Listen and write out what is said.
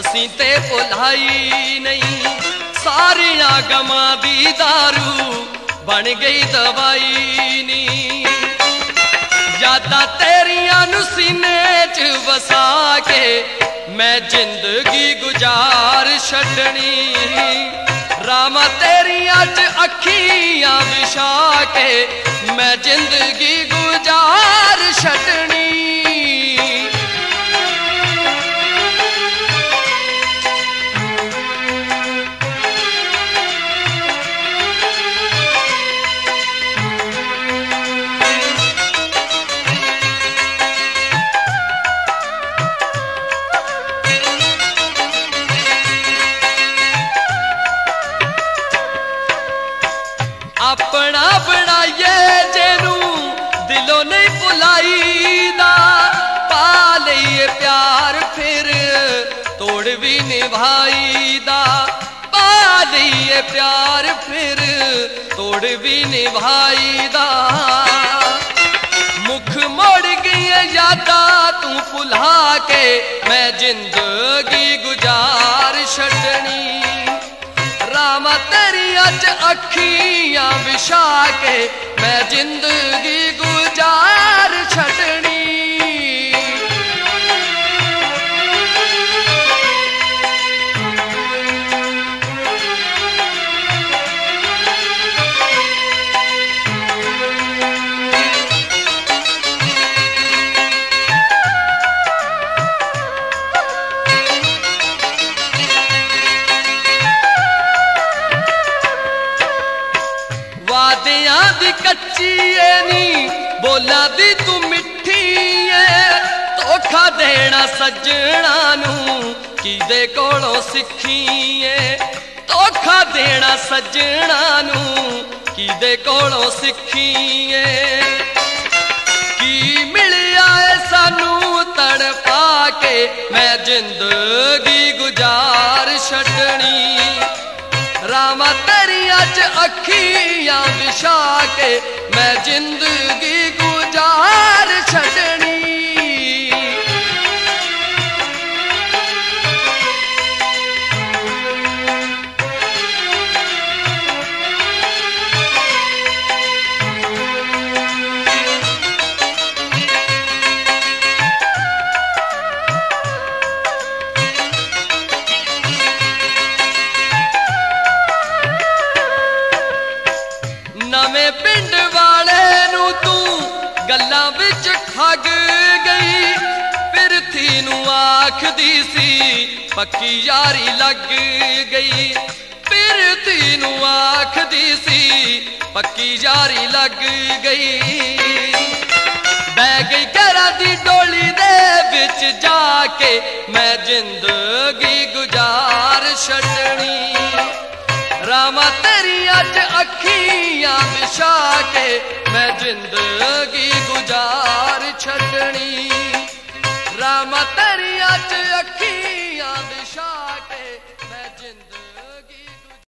असी ते भुलाई नहीं, सारिया गमां दी दारू बन गई दवाई नी। यादां तेरियां नू सीने च वसा के मैं जिंदगी गुजार छड्डनी। रामा तेरियां च अखियां विछा के मैं जिंदगी गुजार छड्डनी। अपना बनाइए जेनू दिलों नहीं भुलाईदा, पा लईए प्यार फिर तोड़ भी निभाईदा। पा लईए प्यार फिर तोड़ भी निभाईदा। मुख मोड़ गई यादा तू भुला के मैं जिंदगी गुजार छड्डनी। रामा तेरियां च अखियां विछा के मैं जिंदगी गुजार छड्डनी। वादियां दी कच्ची नी बोला दी तू मिठी है, धोखा देना सजना नू किदे कोलों सिखी है। धोखा देना सजना नू किदे कोलों सिखी है। की मिलिया है सानू तड़पा के मैं जिंदगी गुजार छड्डनी। रामा तेरियां च अखियां विछा के मैं जिंदगी गुजार छड्डनी। नवें पिंड वाले नू तू गल्लां विच ठग गई, फिर थी नू आखदी सी पक्की यारी लग गई। फिर थी नू आखदी सी पक्की यारी लग गई। बह गई घरां दी डोली दे विच जाके मैं जिंदगी गुजार छड्डनी। रामा तेरियां च अखियां विछा के मैं जिंदगी गुजार छड्डनी। रामा तेरियां च अखियां विछा के मैं जिंदगी